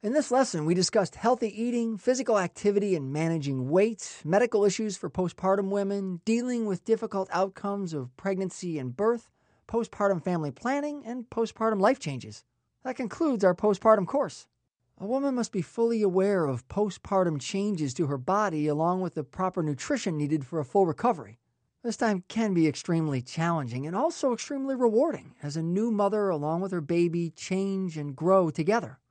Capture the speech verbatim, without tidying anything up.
In this lesson, we discussed healthy eating, physical activity and managing weight, medical issues for postpartum women, dealing with difficult outcomes of pregnancy and birth, postpartum family planning, and postpartum life changes. That concludes our postpartum course. A woman must be fully aware of postpartum changes to her body along with the proper nutrition needed for a full recovery. This time can be extremely challenging and also extremely rewarding as a new mother along with her baby change and grow together.